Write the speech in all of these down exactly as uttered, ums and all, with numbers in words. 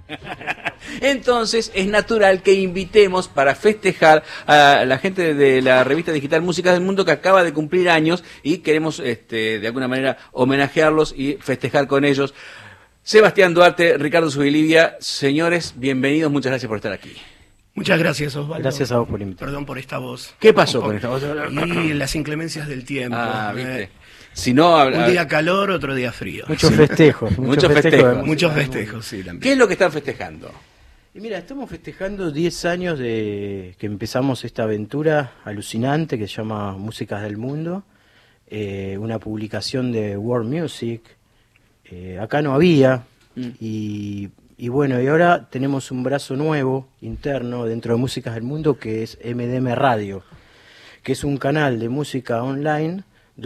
Entonces es natural que invitemos para festejar a la gente de la revista digital Músicas del Mundo, que acaba de cumplir años, y queremos este, de alguna manera homenajearlos y festejar con ellos. Sebastián Duarte, Ricardo Zubilivia, señores, bienvenidos, muchas gracias por estar aquí. Muchas gracias, Osvaldo. Gracias a vos por invitar. Perdón por esta voz. ¿Qué pasó con esta voz? Y las inclemencias del tiempo. Ah, ¿viste? Eh, Si no, habla... Un día calor, otro día frío. Muchos festejos. Muchos festejos. Muchos festejos, sí, también. ¿Qué es lo que están festejando? Y mira, estamos festejando diez años de que empezamos esta aventura alucinante que se llama Músicas del Mundo, eh, una publicación de World Music. Eh, acá no había, mm. y, y bueno, y ahora tenemos un brazo nuevo, interno, dentro de Músicas del Mundo, que es M D M Radio, que es un canal de música online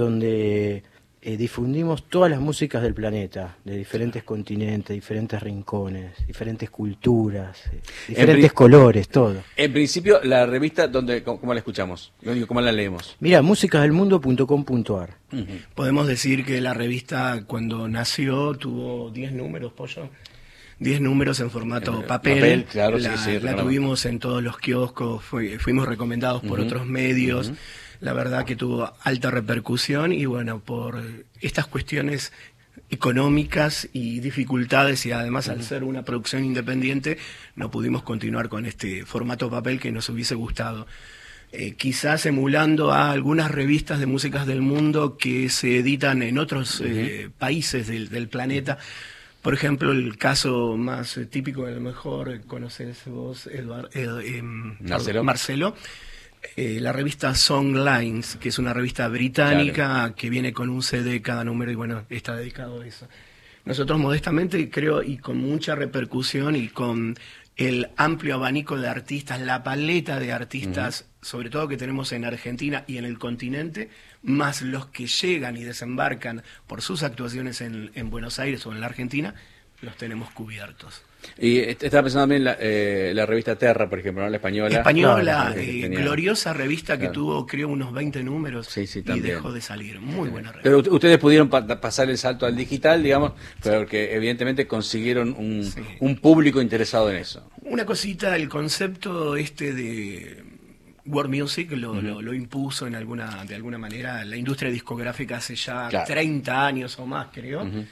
donde eh, difundimos todas las músicas del planeta, de diferentes continentes, diferentes rincones, diferentes culturas, eh, diferentes colores, todo. En principio, la revista, donde, ¿cómo la escuchamos? ¿Cómo la leemos? Mira, músicas del mundo punto com punto ar. Uh-huh. Podemos decir que la revista, cuando nació, tuvo diez números, Pollo. diez números en formato en papel, papel claro, la, sí, sí, la tuvimos en todos los kioscos, fue, fuimos recomendados por uh-huh. otros medios, uh-huh. la verdad que tuvo alta repercusión y bueno, por estas cuestiones económicas y dificultades y además uh-huh. al ser una producción independiente no pudimos continuar con este formato papel que nos hubiese gustado. Eh, quizás emulando a algunas revistas de músicas del mundo que se editan en otros uh-huh. eh, países del, del planeta. Por ejemplo, el caso más eh, típico, a lo mejor conoces vos, Eduard, eh, eh, Marcelo. Marcelo eh, la revista Songlines, que es una revista británica claro. que viene con un C D cada número y bueno, está dedicado a eso. Nosotros modestamente, creo, y con mucha repercusión y con el amplio abanico de artistas, la paleta de artistas, uh-huh. sobre todo que tenemos en Argentina y en el continente, más los que llegan y desembarcan por sus actuaciones en, en Buenos Aires o en la Argentina, los tenemos cubiertos. Y estaba pensando también la, eh, la revista Terra, por ejemplo, ¿no? La española. Española, claro, eh, gloriosa revista que claro. tuvo, creo, unos veinte números sí, sí, y dejó de salir. Muy buena revista. Pero ustedes pudieron pa pasar el salto al digital, digamos, porque sí. evidentemente consiguieron un, sí. un público interesado en eso. Una cosita, el concepto este de World Music lo, uh-huh. lo, lo impuso en alguna, de alguna manera la industria discográfica hace ya claro. treinta años o más, creo, uh-huh.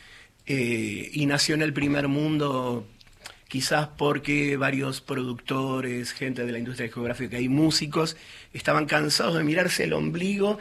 eh, y nació en el primer mundo quizás porque varios productores, gente de la industria discográfica y músicos estaban cansados de mirarse el ombligo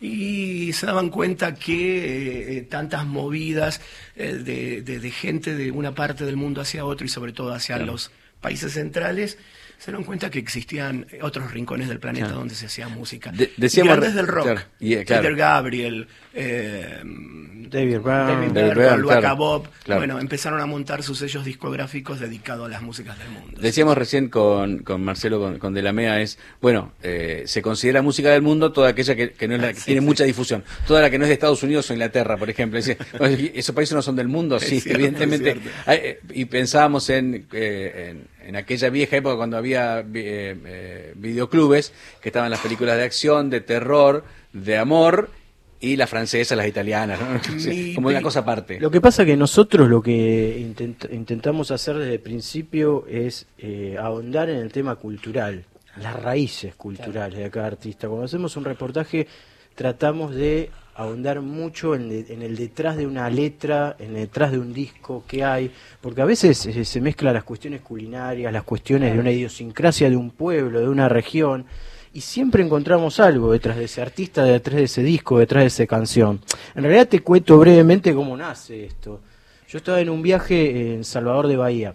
y se daban cuenta que eh, tantas movidas eh, de, de, de gente de una parte del mundo hacia otro y sobre todo hacia claro. los países centrales, se dieron cuenta que existían otros rincones del planeta claro. donde se hacía música. De, decíamos, grandes del rock, claro, yeah, claro. Peter Gabriel, eh, David Brown, David Brown, Luaca claro, Bob, claro. bueno, empezaron a montar sus sellos discográficos dedicados a las músicas del mundo. Decíamos ¿sí? recién con, con Marcelo, con, con De la Mea, es, bueno, eh, se considera música del mundo toda aquella que, que, no es la, que sí, tiene sí. mucha difusión, toda la que no es de Estados Unidos o Inglaterra, por ejemplo. Dice, ¿esos países no son del mundo? Sí, cierto, evidentemente. Hay, y pensábamos en, eh, en en aquella vieja época cuando había eh, eh, videoclubes, que estaban las películas de acción, de terror, de amor, y las francesas, las italianas, ¿no? Sí, como una cosa aparte. Lo que pasa que nosotros lo que intent intentamos hacer desde el principio es eh, ahondar en el tema cultural, las raíces culturales claro. de cada artista. Cuando hacemos un reportaje tratamos de ahondar mucho en, de, en el detrás de una letra, en el detrás de un disco que hay, porque a veces eh, se mezclan las cuestiones culinarias, las cuestiones de una idiosincrasia de un pueblo, de una región, y siempre encontramos algo detrás de ese artista, detrás de ese disco, detrás de esa canción. En realidad te cuento brevemente cómo nace esto. Yo estaba en un viaje en Salvador de Bahía,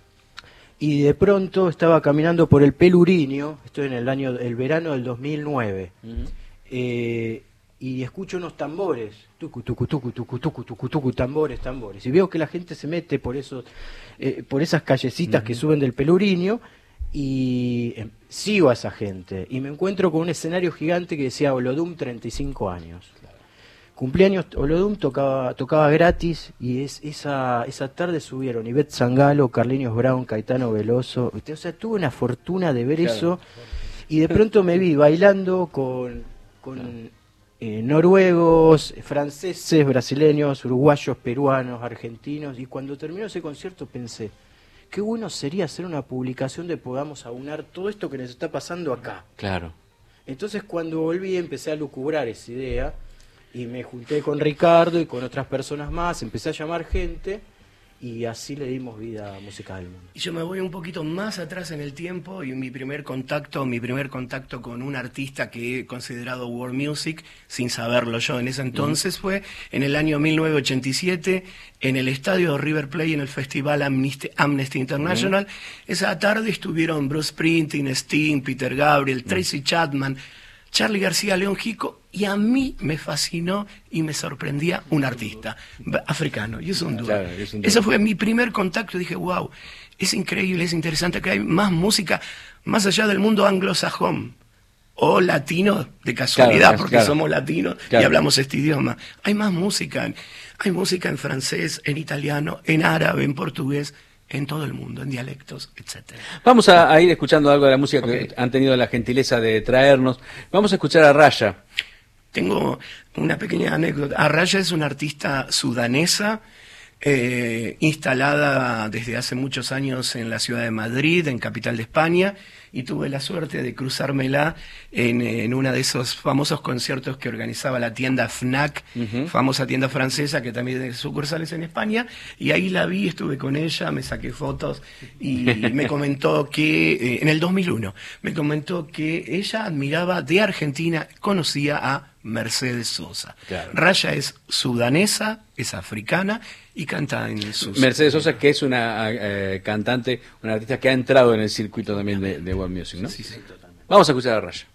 y de pronto estaba caminando por el Pelourinho, esto en el año, el verano del dos mil nueve, uh-huh. eh, y escucho unos tambores, tucu, tucu, tucu, tucu, tucu, tucu, tucu, tambores, tambores, y veo que la gente se mete por esos, eh, por esas callecitas uh-huh. que suben del Pelourinho, y eh, sigo a esa gente, y me encuentro con un escenario gigante que decía Olodum treinta y cinco años. Claro. Cumpleaños Olodum, tocaba, tocaba gratis, y es, esa, esa tarde subieron Ivette Sangalo, Carlinhos Brown, Caetano Veloso, o sea, tuve una fortuna de ver claro. eso, y de pronto me vi bailando con... con claro. Eh, noruegos, franceses, brasileños, uruguayos, peruanos, argentinos, y cuando terminó ese concierto pensé, qué bueno sería hacer una publicación de podamos aunar todo esto que nos está pasando acá. Claro. Entonces cuando volví empecé a lucubrar esa idea y me junté con Ricardo y con otras personas más, empecé a llamar gente y así le dimos vida a Música del Mundo. Y yo me voy un poquito más atrás en el tiempo y mi primer contacto, mi primer contacto con un artista que he considerado world music, sin saberlo yo en ese entonces, uh-huh. fue en el año mil novecientos ochenta y siete en el estadio River Plate en el festival Amnesty, Amnesty International. Uh-huh. Esa tarde estuvieron Bruce Springsteen, Sting, Peter Gabriel, uh-huh. Tracy Chapman, Charly García, León Gieco, y a mí me fascinó y me sorprendía un artista africano, Youssou N'Dour. Claro, ese fue mi primer contacto, dije, wow, es increíble, es interesante que hay más música, más allá del mundo anglosajón, o latino, de casualidad, claro, porque claro. somos latinos claro. y hablamos este idioma. Hay más música, hay música en francés, en italiano, en árabe, en portugués, en todo el mundo, en dialectos, etcétera. Vamos a, a ir escuchando algo de la música okay. que han tenido la gentileza de traernos. Vamos a escuchar a Raya. Tengo una pequeña anécdota. Araya es una artista sudanesa, eh, instalada desde hace muchos años en la ciudad de Madrid, en capital de España, y tuve la suerte de cruzármela en, en uno de esos famosos conciertos que organizaba la tienda FNAC, uh-huh. famosa tienda francesa que también tiene sucursales en España, y ahí la vi, estuve con ella, me saqué fotos y me comentó que, eh, en el dos mil uno, me comentó que ella admiraba de Argentina, conocía a Mercedes Sosa. Claro. Raya es sudanesa, es africana y canta en sus... Mercedes Sosa, que es una eh, cantante, una artista que ha entrado en el circuito también de, de world music, ¿no? Sí, sí, totalmente. Vamos a escuchar a Raya.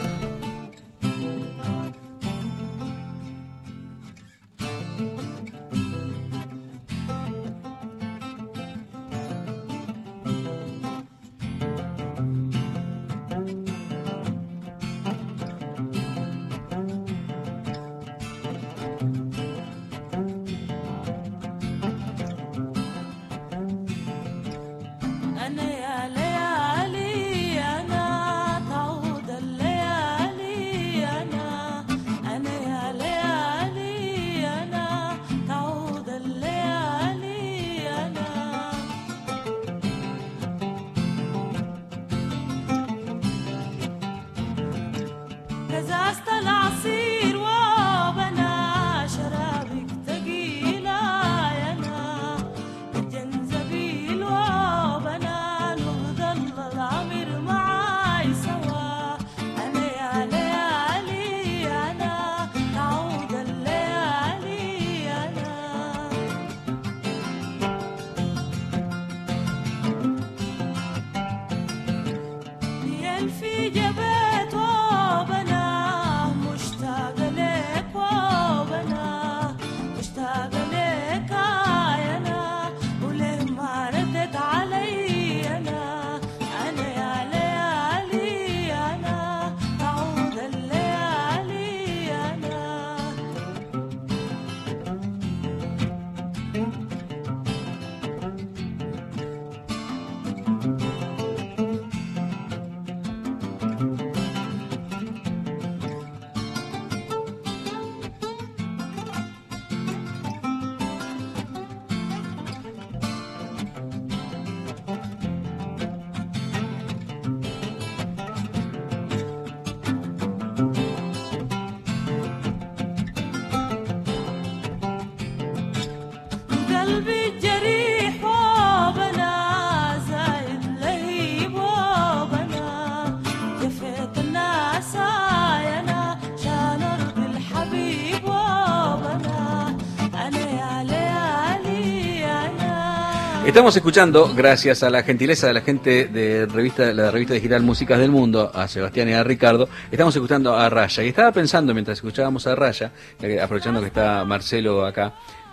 Estamos escuchando, gracias a la gentileza de la gente de revista, la revista digital Músicas del Mundo, a Sebastián y a Ricardo, estamos escuchando a Raya. Y estaba pensando, mientras escuchábamos a Raya, aprovechando que está Marcelo acá,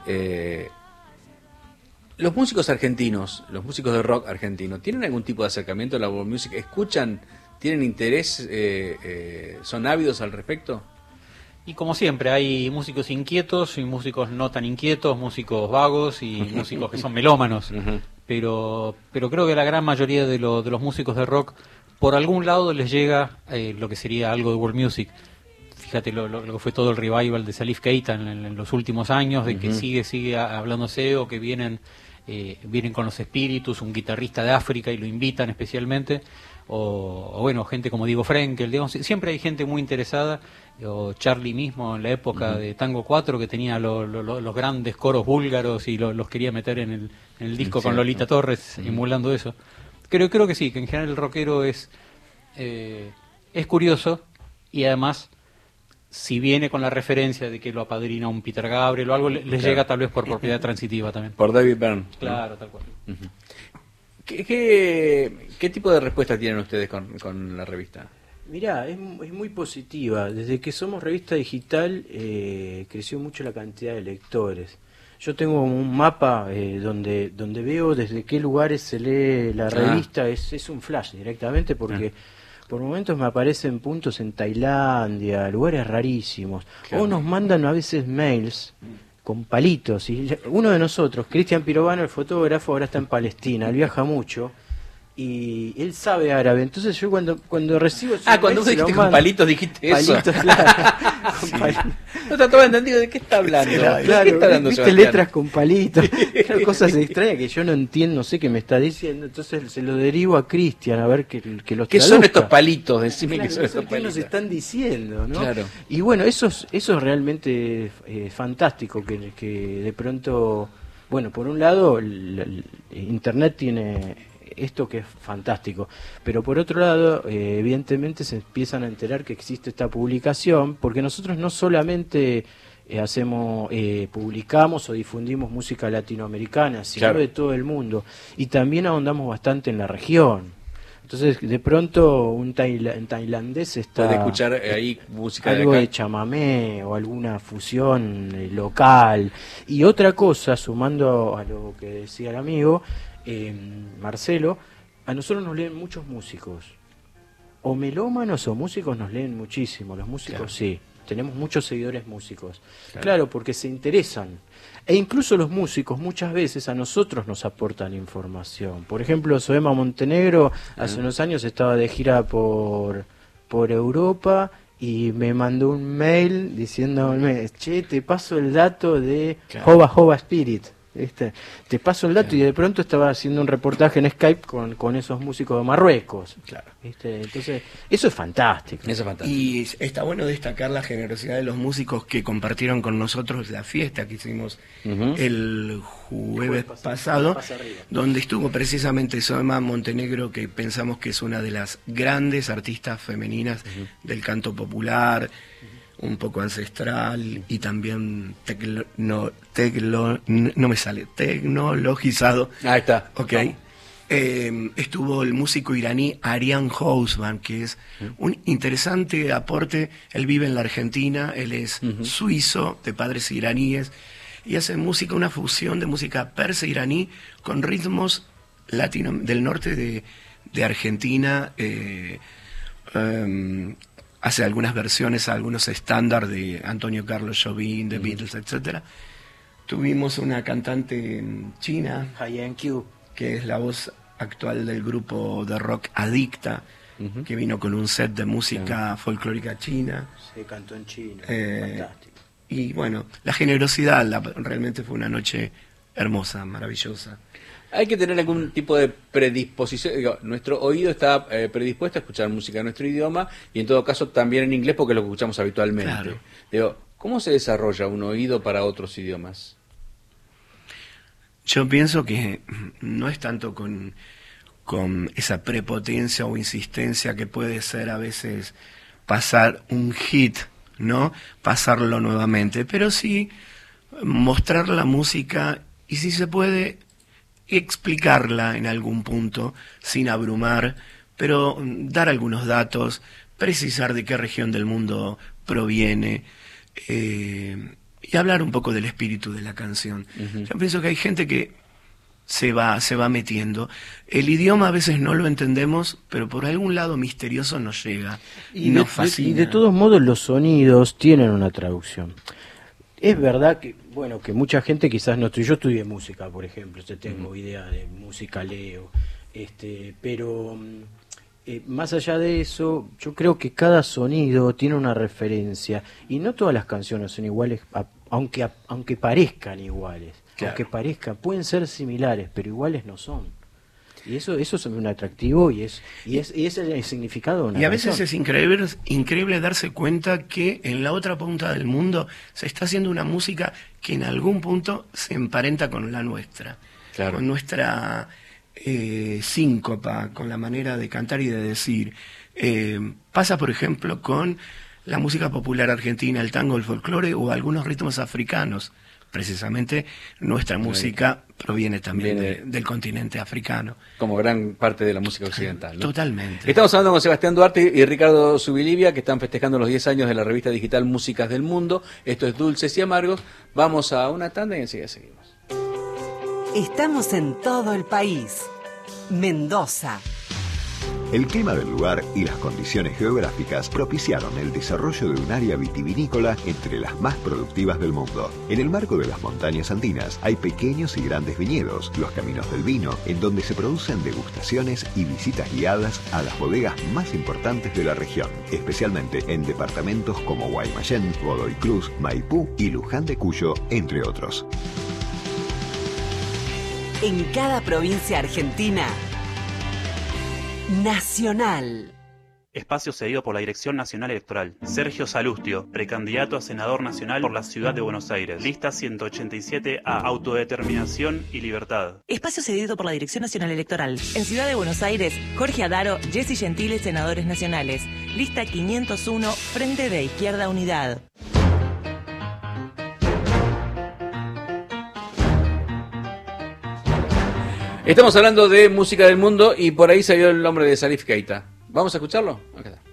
eh, los músicos argentinos, los músicos de rock argentino, ¿tienen algún tipo de acercamiento a la world music? ¿Escuchan? ¿Tienen interés? Eh, eh, ¿Son ávidos al respecto? Y como siempre, hay músicos inquietos y músicos no tan inquietos, músicos vagos y músicos que son melómanos. Uh-huh. Pero pero creo que la gran mayoría de, lo, de los músicos de rock, por algún lado les llega eh, lo que sería algo de world music. Fíjate lo, lo, lo que fue todo el revival de Salif Keita en, en los últimos años, de uh-huh. que sigue sigue hablándose o que vienen eh, vienen con los espíritus, un guitarrista de África y lo invitan especialmente, o, o bueno, gente como Diego Frenkel, digamos, siempre hay gente muy interesada, o Charlie mismo en la época uh-huh. de Tango cuatro, que tenía lo, lo, los grandes coros búlgaros y lo, los quería meter en el, en el disco, sí, con Lolita Torres, uh-huh. emulando eso. Creo, creo que sí, que en general el rockero es, eh, es curioso, y además, si viene con la referencia de que lo apadrina un Peter Gabriel o algo, le, les claro. llega tal vez por propiedad transitiva también. Por David Byrne. Claro, tal cual. Uh-huh. ¿Qué, qué, ¿Qué tipo de respuesta tienen ustedes con, con la revista? Mirá, es, es muy positiva. Desde que somos revista digital eh, creció mucho la cantidad de lectores. Yo tengo un mapa eh, donde donde veo desde qué lugares se lee la revista, ah. es, es un flash directamente porque ah. por momentos me aparecen puntos en Tailandia, lugares rarísimos, claro. o nos mandan a veces mails con palitos, y uno de nosotros, Cristian Pirovano, el fotógrafo, ahora está en Palestina, él viaja mucho y él sabe árabe, entonces yo cuando cuando recibo ah cuando vos dijiste con palitos dijiste palitos, eso claro, sí. No te estaba entendido de qué está hablando, sí, claro, ¿de qué está hablando, viste Sebastián? Letras con palitos, claro, cosas extrañas que yo no entiendo, no sé qué me está diciendo, entonces se lo derivo a Cristian a ver que, que los ¿qué traduzca. son estos palitos? Decime claro, qué son estos ¿qué palitos nos están diciendo, ¿no? Claro. Y bueno, eso es, eso es realmente eh, fantástico, que, que de pronto, bueno, por un lado el, el, Internet tiene esto que es fantástico, pero por otro lado eh, evidentemente se empiezan a enterar que existe esta publicación, porque nosotros no solamente eh, hacemos eh, publicamos o difundimos música latinoamericana, sino claro. de todo el mundo, y también ahondamos bastante en la región. Entonces de pronto un taila un tailandés está puede escuchar ahí música algo de, acá. de chamamé o alguna fusión eh, local. Y otra cosa, sumando a lo que decía el amigo Eh, Marcelo, a nosotros nos leen muchos músicos, o melómanos o músicos nos leen muchísimo, los músicos claro. sí, tenemos muchos seguidores músicos, claro. claro, porque se interesan, e incluso los músicos muchas veces a nosotros nos aportan información. Por ejemplo, Soema Montenegro uh-huh. hace unos años estaba de gira por, por Europa y me mandó un mail diciéndome, che, te paso el dato de claro. Jova Jova Spirit. Este, te paso el dato claro. y de pronto estaba haciendo un reportaje en Skype con, con esos músicos de Marruecos. Claro. ¿Viste? Entonces, eso es fantástico. Eso es fantástico. Y está bueno destacar la generosidad de los músicos que compartieron con nosotros la fiesta que hicimos uh-huh. el jueves pasado, pasado donde estuvo precisamente Soema Montenegro, que pensamos que es una de las grandes artistas femeninas uh-huh. del canto popular, un poco ancestral y también teclo, no, teclo, no me sale, tecnologizado. Ahí está. Ok. No. Eh, estuvo el músico iraní Arian Housman, que es un interesante aporte. Él vive en la Argentina, él es uh-huh. suizo, de padres iraníes, y hace música, una fusión de música persa iraní con ritmos latino, del norte de, de Argentina. Eh, um, hace algunas versiones a algunos estándares de Antonio Carlos Jobim, de uh-huh. Beatles, etcétera. Tuvimos una cantante china, Haiyan Q, que es la voz actual del grupo de rock Adicta, uh-huh. que vino con un set de música uh-huh. folclórica china. Se cantó en chino, eh, fantástico. Y bueno, la generosidad, la, realmente fue una noche hermosa, maravillosa. Hay que tener algún tipo de predisposición. Digo, nuestro oído está eh, predispuesto a escuchar música en nuestro idioma y en todo caso también en inglés porque es lo que escuchamos habitualmente. Claro. Digo, ¿cómo se desarrolla un oído para otros idiomas? Yo pienso que no es tanto con, con esa prepotencia o insistencia que puede ser a veces pasar un hit, ¿no? Pasarlo nuevamente, pero sí mostrar la música y si se puede explicarla en algún punto sin abrumar, pero dar algunos datos, precisar de qué región del mundo proviene eh, y hablar un poco del espíritu de la canción. Uh-huh. Yo pienso que hay gente que se va, se va metiendo. El idioma a veces no lo entendemos, pero por algún lado misterioso nos llega y, y nos de, fascina. Y de todos modos los sonidos tienen una traducción. Es verdad que, bueno, que mucha gente quizás no... Yo estudié música, por ejemplo, yo tengo uh-huh. idea de música, leo, este, pero eh, más allá de eso, yo creo que cada sonido tiene una referencia y no todas las canciones son iguales, a, aunque a, aunque parezcan iguales. Claro. Aunque parezcan, pueden ser similares, pero iguales no son. Y eso eso es un atractivo y es y es y es el significado de una Y a veces canción. es increíble, increíble darse cuenta que en la otra punta del mundo se está haciendo una música que en algún punto se emparenta con la nuestra. Claro. Con nuestra eh, síncopa, con la manera de cantar y de decir. Eh, pasa, por ejemplo, con la música popular argentina, el tango, el folclore o algunos ritmos africanos. Precisamente nuestra música proviene también de, del continente africano. Como gran parte de la música occidental, ¿no? Totalmente. Estamos hablando con Sebastián Duarte y Ricardo Zubilivia, que están festejando los diez años de la revista digital Músicas del Mundo. Esto es Dulces y Amargos. Vamos a una tanda y enseguida seguimos. Estamos en todo el país. Mendoza. El clima del lugar y las condiciones geográficas propiciaron el desarrollo de un área vitivinícola entre las más productivas del mundo. En el marco de las montañas andinas hay pequeños y grandes viñedos, los caminos del vino, en donde se producen degustaciones y visitas guiadas a las bodegas más importantes de la región, especialmente en departamentos como Guaymallén, Godoy Cruz, Maipú y Luján de Cuyo, entre otros. En cada provincia argentina, Nacional. Espacio cedido por la Dirección Nacional Electoral. Sergio Salustio, precandidato a senador nacional por la Ciudad de Buenos Aires. Lista ciento ochenta y siete A, Autodeterminación y Libertad. Espacio cedido por la Dirección Nacional Electoral. En Ciudad de Buenos Aires, Jorge Adaro, Jessy Gentile, senadores nacionales. Lista quinientos uno, Frente de Izquierda Unidad. Estamos hablando de música del mundo y por ahí salió el nombre de Salif Keita. ¿Vamos a escucharlo? Acá está.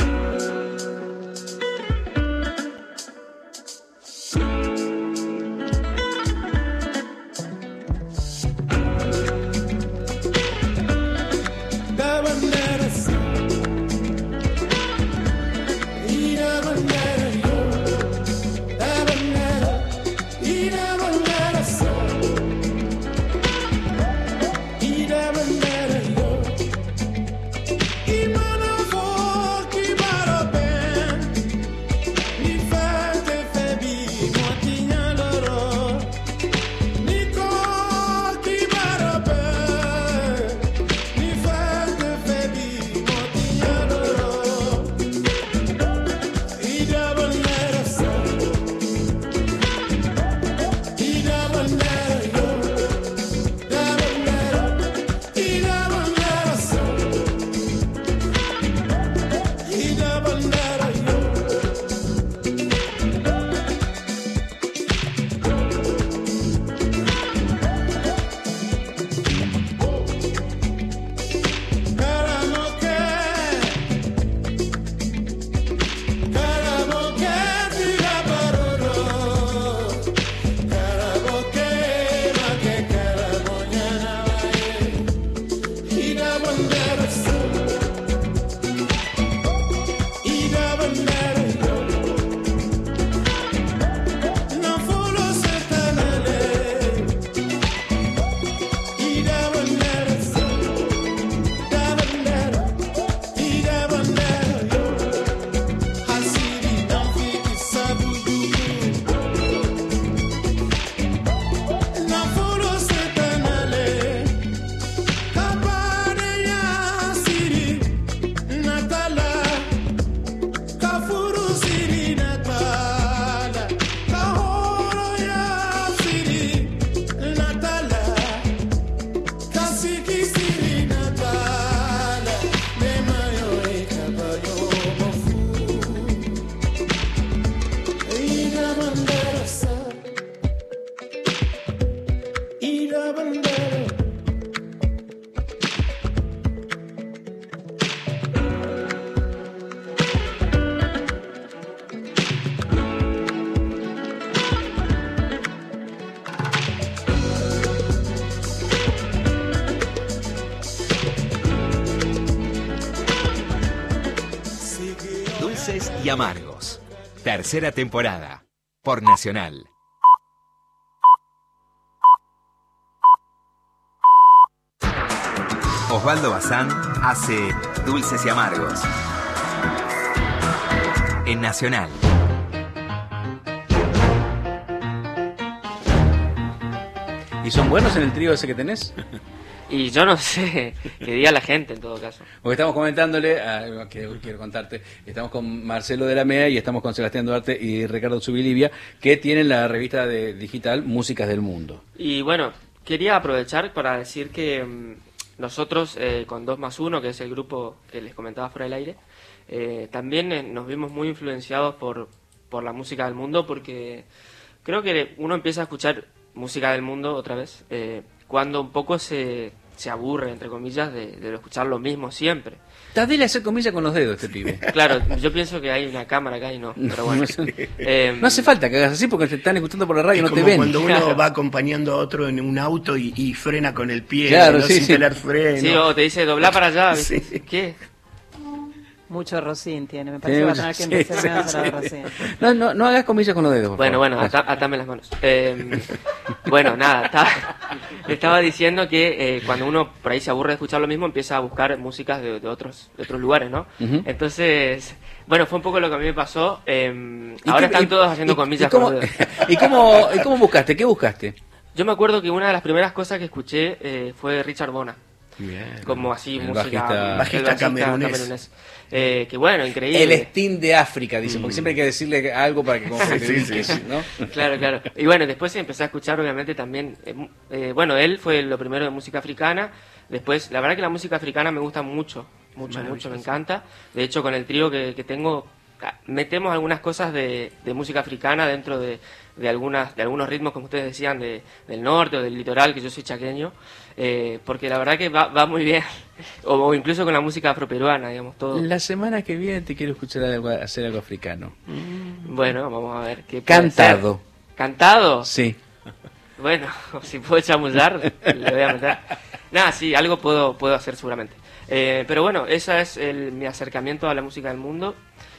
Dulces y Amargos, tercera temporada, por Nacional. Osvaldo Bazán hace Dulces y Amargos en Nacional. ¿Y son buenos en el trío ese que tenés? Y yo no sé, que diga la gente en todo caso. Porque estamos comentándole, a, que quiero contarte, estamos con Marcelo de la M E A y estamos con Sebastián Duarte y Ricardo Zubilivia, que tienen la revista de digital Músicas del Mundo. Y bueno, quería aprovechar para decir que mmm, nosotros eh, con dos más uno, que es el grupo que les comentaba fuera del aire, eh, también eh, nos vimos muy influenciados por, por la música del mundo, porque creo que uno empieza a escuchar música del mundo otra vez, eh, cuando un poco se, se aburre, entre comillas, de, de escuchar lo mismo siempre. Tadele hacer comillas con los dedos este pibe. Claro, yo pienso que hay una cámara acá y no, pero bueno. eh, no hace falta que hagas así porque te están escuchando por la radio y no te ven. Cuando uno va acompañando a otro en un auto y, y frena con el pie, claro, ¿no? sí, sin sí. tener freno. Sí, o te dice dobla para allá. Sí. ¿Qué? Mucho Rosín tiene, me parece que va a tener que empezar sí, a hacer sí, Rosín. No, no, no hagas comillas con los dedos. Por bueno, favor. bueno, atá, atame las manos. Eh, bueno, nada, estaba, estaba diciendo que eh, cuando uno por ahí se aburre de escuchar lo mismo, empieza a buscar músicas de, de otros de otros lugares, ¿no? Uh-huh. Entonces, bueno, fue un poco lo que a mí me pasó. Eh, ahora qué, están y, todos haciendo y, comillas y cómo, con los dedos. ¿Y cómo, ¿Y cómo buscaste? ¿Qué buscaste? Yo me acuerdo que una de las primeras cosas que escuché eh, fue Richard Bona. Bien. Como así, el música bajista, bajista camerunés. camerunés. Eh, que bueno, increíble. El Sting de África, dicen, porque siempre hay que decirle algo para que como que sí, sí, sí. ¿no? Claro, claro. Y bueno, después empecé a escuchar, obviamente, también. Eh, eh, bueno, él fue lo primero de música africana. Después, la verdad que la música africana me gusta mucho, mucho, mucho, me encanta. De hecho, con el trío que, que tengo, metemos algunas cosas de, de música africana dentro de, de algunas de algunos ritmos, como ustedes decían, de, del norte o del litoral, que yo soy chaqueño, eh, porque la verdad que va, va muy bien, o, o incluso con la música afroperuana, digamos, todo. La semana que viene te quiero escuchar algo, hacer algo africano. Bueno, vamos a ver qué cantado. Ser. ¿Cantado? Sí. Bueno, si puedo chamullar, le voy a meter. Nada, sí, algo puedo puedo hacer seguramente. Eh, pero bueno, ese es el, mi acercamiento a la música del mundo.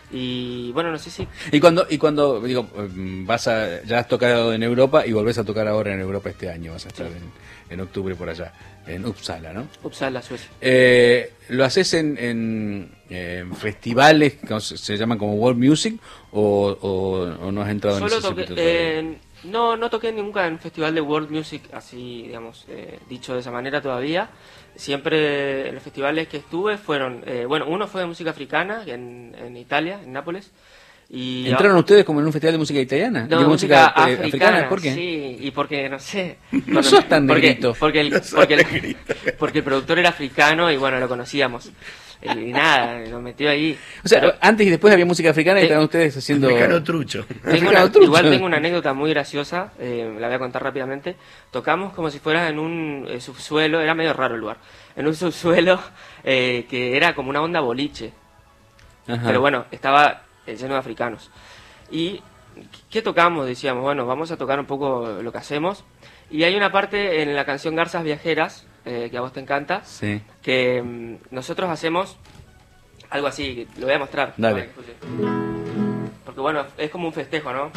Y bueno, no sé si... Y cuando, y cuando digo, vas a, ya has tocado en Europa y volvés a tocar ahora en Europa este año, vas a estar sí. en, en octubre por allá, en Uppsala, ¿no? Uppsala, Suecia. Eh, ¿Lo haces en, en, en festivales que se llaman como World Music o, o, o no has entrado Solo en ese toqué, circuito todavía? Eh, no, no toqué nunca en un festival de World Music, así, digamos, eh, dicho de esa manera todavía. Siempre en los festivales que estuve fueron, eh, bueno, uno fue de música africana en, en Italia, en Nápoles. Y ¿entraron a... ustedes como en un festival de música italiana? No, ¿De música, música africana? africana? ¿Por qué? Sí, y porque, no sé... No cuando, sos tan porque, negrito. Porque el, no porque, el, negrito. porque el productor era africano y bueno, lo conocíamos. Y nada, lo metió ahí. O sea, Pero, antes y después había música africana y estaban ustedes haciendo... Africano trucho. Tengo africano una, trucho. Igual tengo una anécdota muy graciosa, eh, la voy a contar rápidamente. Tocamos como si fuera en un eh, subsuelo, era medio raro el lugar, en un subsuelo eh, que era como una onda boliche. Ajá. Pero bueno, estaba eh, lleno de africanos. ¿Y qué tocamos? Decíamos, bueno, vamos a tocar un poco lo que hacemos. Y hay una parte en la canción Garzas Viajeras, eh, que a vos te encanta, sí. que mm, nosotros hacemos algo así, lo voy a mostrar. Dale. Porque bueno, es como un festejo, ¿no?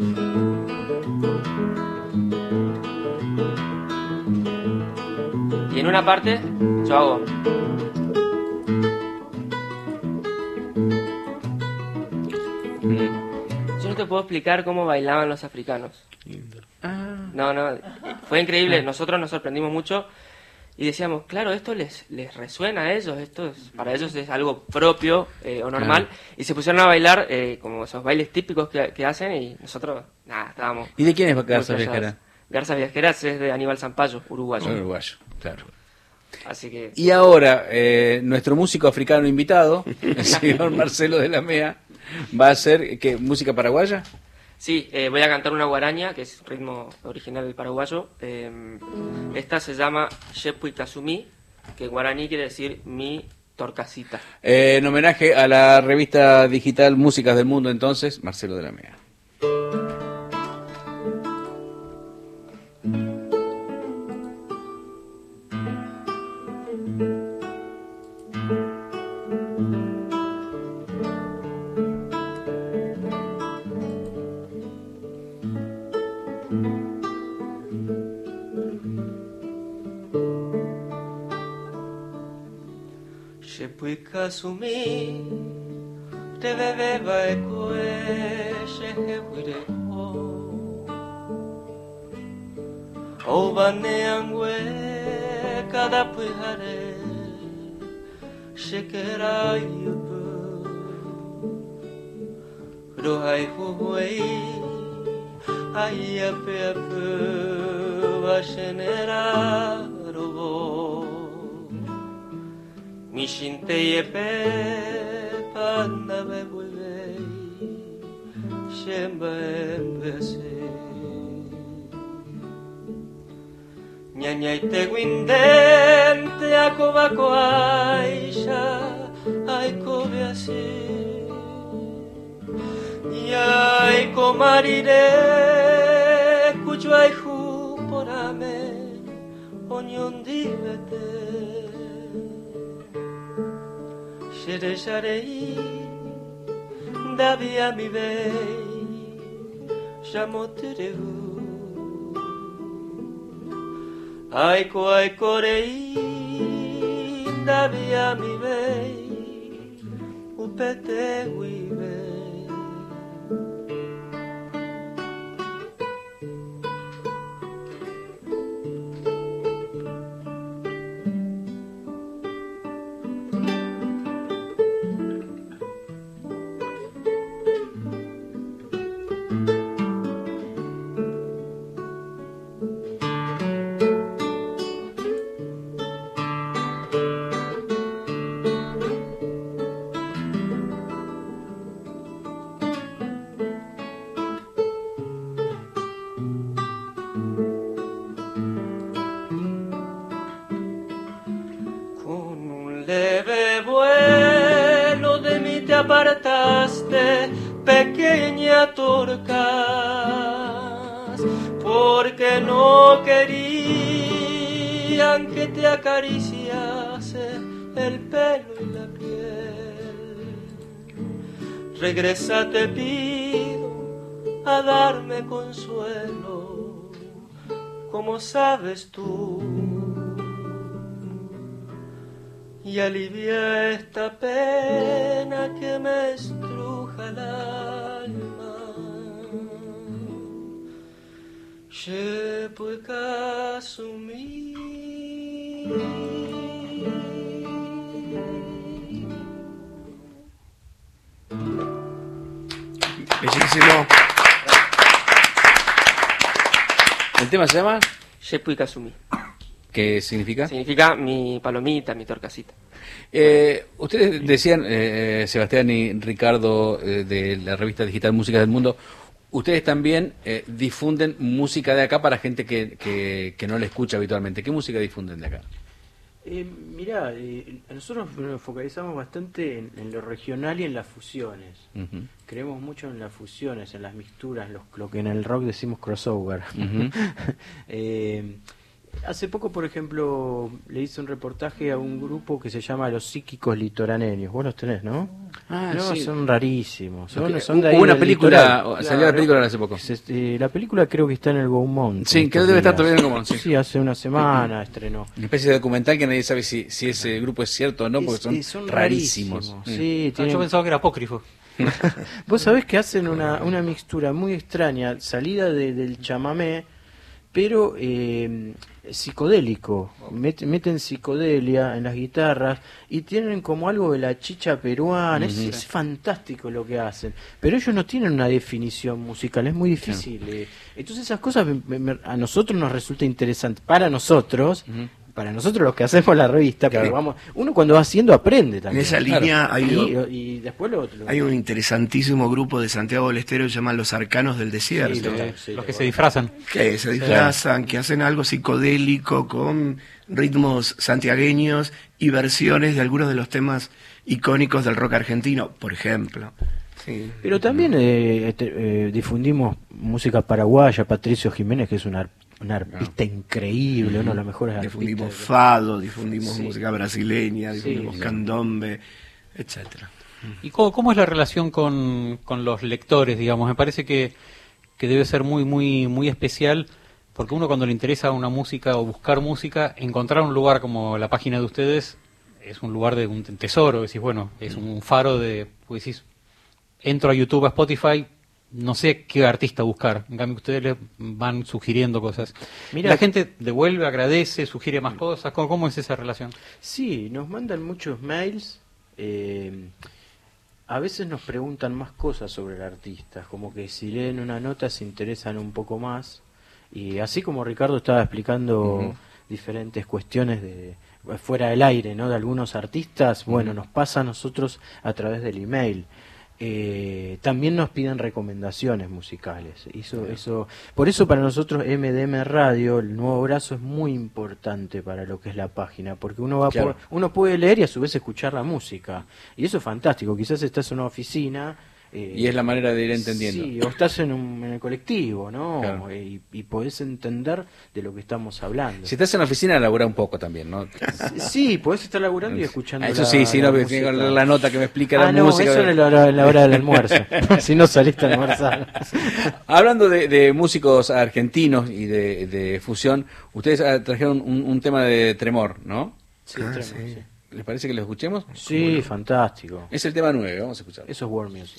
Y en una parte, yo hago... Yo no te puedo explicar cómo bailaban los africanos. Ah. No, no, fue increíble. Nosotros nos sorprendimos mucho y decíamos, claro, esto les, les resuena a ellos, esto es, para ellos es algo propio eh, o normal. Ah. Y se pusieron a bailar eh, como esos bailes típicos que, que hacen y nosotros, nada, estábamos... ¿Y de quién es Garzas Viajeras? Garzas Viajeras es de Aníbal Zampayo, uruguayo. Uruguayo, claro. Así que... Y ahora, eh, nuestro músico africano invitado, el señor Marcelo de la M E A, va a hacer, ¿qué, música paraguaya? Sí, eh, voy a cantar una guaraña, que es ritmo original del paraguayo. Eh, esta se llama Shepui Kasumi, que en guaraní quiere decir mi torcasita. Eh, en homenaje a la revista digital Músicas del Mundo, entonces, Marcelo de la M E A. Kasumi te bebe baekwe shehe wireko Obanean we kada puhare shekera yubu rohai huwei ayape apu vashenera robo mishinte yepe panave buwei shemba empese Ñañay te guindente a cobaco aisha ay cobe así y ay comarire cuyo ay ju por ame oñon divete shere sharei davia mi vei shamotireu Aiko aiko rei davia mi vei upete wive apartaste, pequeña Torcas, porque no querían que te acariciase el pelo y la piel. Regresa, te pido, a darme consuelo, como sabes tú, y alivia esta pena que me estruja el alma. Je peux qu'assumir. Bellísimo. ¿El tema se llama? Je puis qu'assumir. ¿Qué significa? Significa mi palomita, mi torcasita. Eh, ustedes decían, eh, Sebastián y Ricardo, eh, de la revista digital Músicas del Mundo, ustedes también eh, difunden música de acá para gente que, que, que no la escucha habitualmente. ¿Qué música difunden de acá? Eh, mirá, eh, nosotros nos focalizamos bastante en, en lo regional y en las fusiones. Uh-huh. Creemos mucho en las fusiones, en las mixturas, los, lo que en el rock decimos crossover. Uh-huh. eh, Hace poco, por ejemplo, le hice un reportaje a un grupo que se llama Los Psíquicos Litoraneños. Vos los tenés, ¿no? Ah, no, sí. Son rarísimos. Son, okay. son de ahí Hubo una del película, litoral. salió Claro. la película hace poco. Este, la película creo que está en el Gaumont. Sí, creo que debe estar todavía en el Gaumont. Sí. Sí, hace una semana estrenó. Una especie de documental que nadie sabe si, si ese grupo es cierto o no, porque son, es, son rarísimos. rarísimos. Sí, Ah, tienen... Yo pensaba que era apócrifo. Vos sabés que hacen una, una mixtura muy extraña, salida de, del chamamé, pero eh, psicodélico. Met, meten psicodelia en las guitarras y tienen como algo de la chicha peruana. Uh-huh. Es, es fantástico lo que hacen. Pero ellos no tienen una definición musical, es muy difícil. Uh-huh. Eh. Entonces esas cosas me, me, a nosotros nos resulta interesante. Para nosotros... Uh-huh. Para nosotros los que hacemos la revista, claro. Pero vamos, uno cuando va haciendo aprende también. En esa línea claro. hay, y, y después lo, lo... hay un interesantísimo grupo de Santiago del Estero que se llama Los Arcanos del Desierto. Sí, lo, sí, los que se disfrazan. Que se disfrazan, sí. Que hacen algo psicodélico con ritmos santiagueños y versiones de algunos de los temas icónicos del rock argentino, por ejemplo. Sí. Pero también eh, te, eh, difundimos música paraguaya, Patricio Jiménez, que es un artista un artista no. increíble, uno de los mejores artistas. Difundimos fado, difundimos sí. música brasileña, difundimos sí, candombe, etcétera. ¿Y cómo, cómo es la relación con, con los lectores, digamos? Me parece que, que debe ser muy, muy, muy especial, porque uno cuando le interesa una música o buscar música, encontrar un lugar como la página de ustedes es un lugar de un tesoro, decís, bueno, es un faro de, pues decís, entro a YouTube, a Spotify, no sé qué artista buscar. En cambio, ustedes le van sugiriendo cosas. Mira, la gente devuelve, agradece, sugiere más cosas. ¿Cómo, cómo es esa relación? Sí, nos mandan muchos mails. Eh, a veces nos preguntan más cosas sobre el artista, como que si leen una nota se interesan un poco más. Y así como Ricardo estaba explicando uh-huh. diferentes cuestiones de fuera del aire, ¿no? De algunos artistas, bueno, uh-huh. nos pasa a nosotros a través del email. Eh, también nos piden recomendaciones musicales. Eso, claro. eso, por eso para nosotros M D M Radio, el nuevo brazo, es muy importante para lo que es la página, porque uno va claro. por, uno puede leer y a su vez escuchar la música. Y eso es fantástico. Quizás estás en una oficina. Eh, y es la manera de ir entendiendo. Sí, o estás en, un, en el colectivo, ¿no? Claro. Y, y podés entender de lo que estamos hablando. Si estás en la oficina, labura un poco también, ¿no? Sí, podés estar laburando y escuchando. Ah, eso la, sí, sí, la no, música. la nota que me explica ah, la no, música. Eso en la hora, en la hora del almuerzo. Si no saliste a almorzar. Hablando de, de músicos argentinos y de, de fusión, ustedes trajeron un, un tema de Tremor, ¿no? Sí, ah, Tremor, sí. sí. ¿Les parece que lo escuchemos? Sí, bueno. Fantástico. Es el tema nueve, vamos a escuchar. Eso es World Music.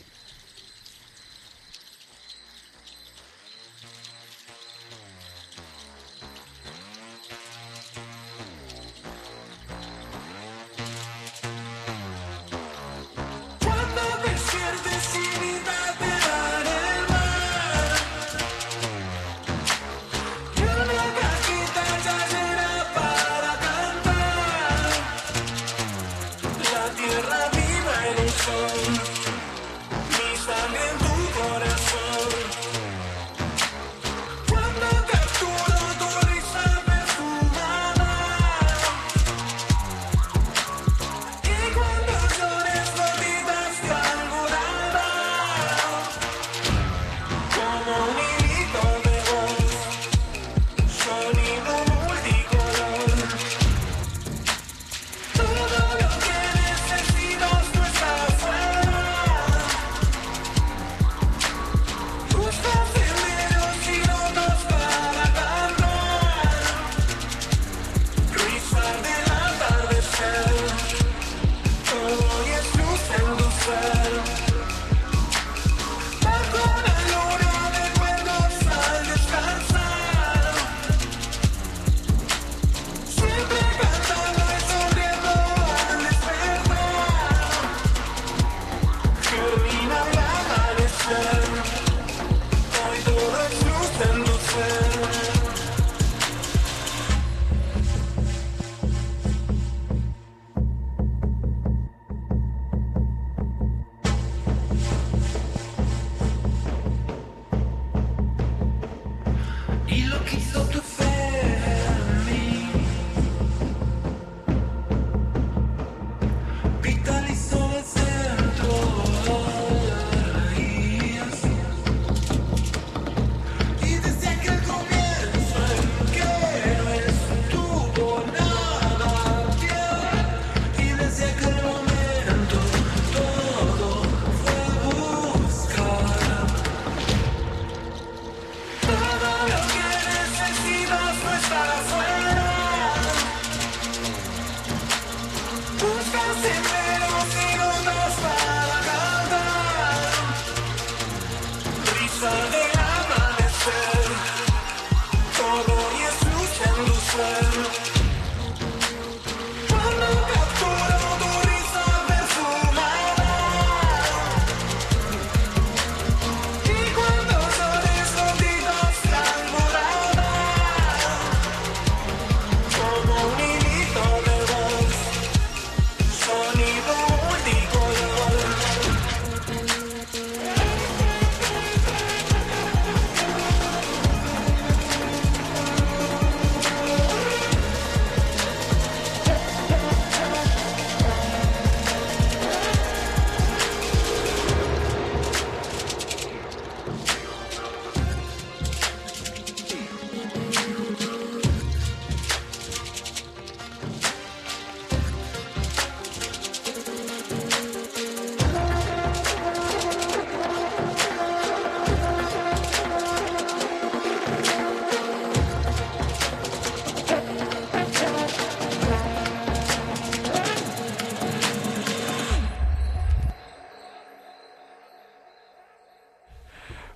Todo lo que necesito está afuera.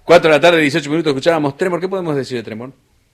cuatro de la tarde, dieciocho minutos, escuchábamos Tremor. ¿Qué podemos decir de Tremor?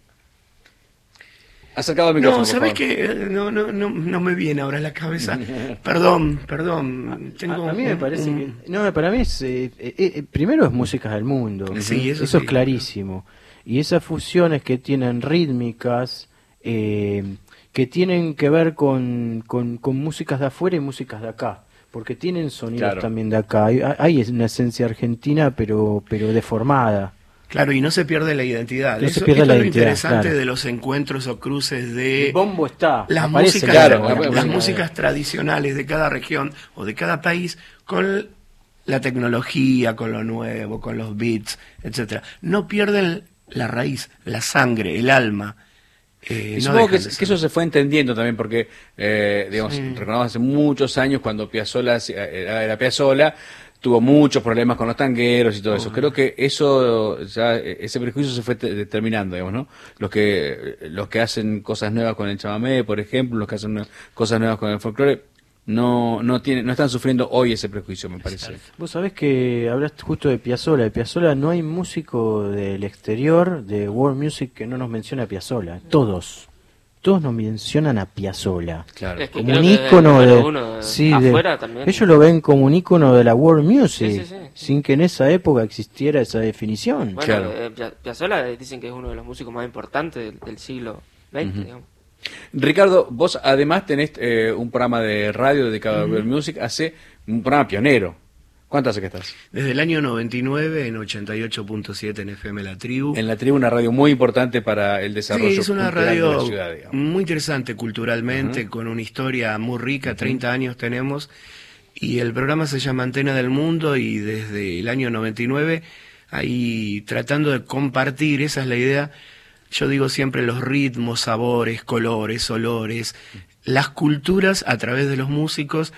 Acercado al micrófono. No, ¿sabes qué? No, no, no, no me viene ahora a la cabeza. Perdón, perdón. Tengo a, a mí un, me parece un... que... No, para mí es... Eh, eh, eh, primero es música del mundo. Sí, eso, eso sí. es clarísimo. Y esas fusiones que tienen rítmicas, eh, que tienen que ver con, con, con músicas de afuera y músicas de acá. Porque tienen sonidos Claro. también de acá. Hay, hay una esencia argentina, pero, pero deformada. Claro, y no se pierde la identidad. No se Eso, pierde esto la es lo identidad, interesante claro. de los encuentros o cruces de El bombo está. las aparece músicas, la- claro, las, la- las la- músicas tradicionales de cada región o de cada país con la tecnología, con lo nuevo, con los beats, etcétera. No pierden la raíz, la sangre, el alma. Eh, Y no supongo que, dejan de que ser. eso se fue entendiendo también, porque, eh, digamos, Sí. recordamos hace muchos años cuando Piazzolla era, era Piazzolla, tuvo muchos problemas con los tangueros y todo eso. Creo que eso, ya, ese prejuicio se fue te- terminando, digamos, ¿no? Los que, los que hacen cosas nuevas con el chamamé, por ejemplo, los que hacen nue- cosas nuevas con el folclore, no, no tienen, no están sufriendo hoy ese prejuicio, me parece. Vos sabés que hablaste justo de Piazzolla. De Piazzolla no hay músico del exterior, de World Music, que no nos menciona a Piazzolla. Todos. Todos nos mencionan a Piazzolla. Claro. Es que Como creo un que es el ícono número de... uno de- sí, de- afuera también. ellos lo ven como un ícono de la World Music, Sí, sí, sí. sin que en esa época existiera esa definición. Bueno, Claro. eh, Pia- Piazzolla eh, dicen que es uno de los músicos más importantes del, del siglo veinte, digamos. Ricardo, vos además tenés eh, un programa de radio dedicado a World Music, hace un programa pionero. ¿Cuánto hace que estás? Desde el año noventa y nueve en ochenta y ocho punto siete en F M La Tribu. En La Tribu, una radio muy importante para el desarrollo Sí, es una cultural de radio la ciudad, digamos. muy interesante culturalmente, Ujú. con una historia muy rica, treinta años tenemos, y el programa se llama Antena del Mundo, y desde el año noventa y nueve, ahí tratando de compartir, esa es la idea, yo digo siempre los ritmos, sabores, colores, olores, las culturas a través de los músicos,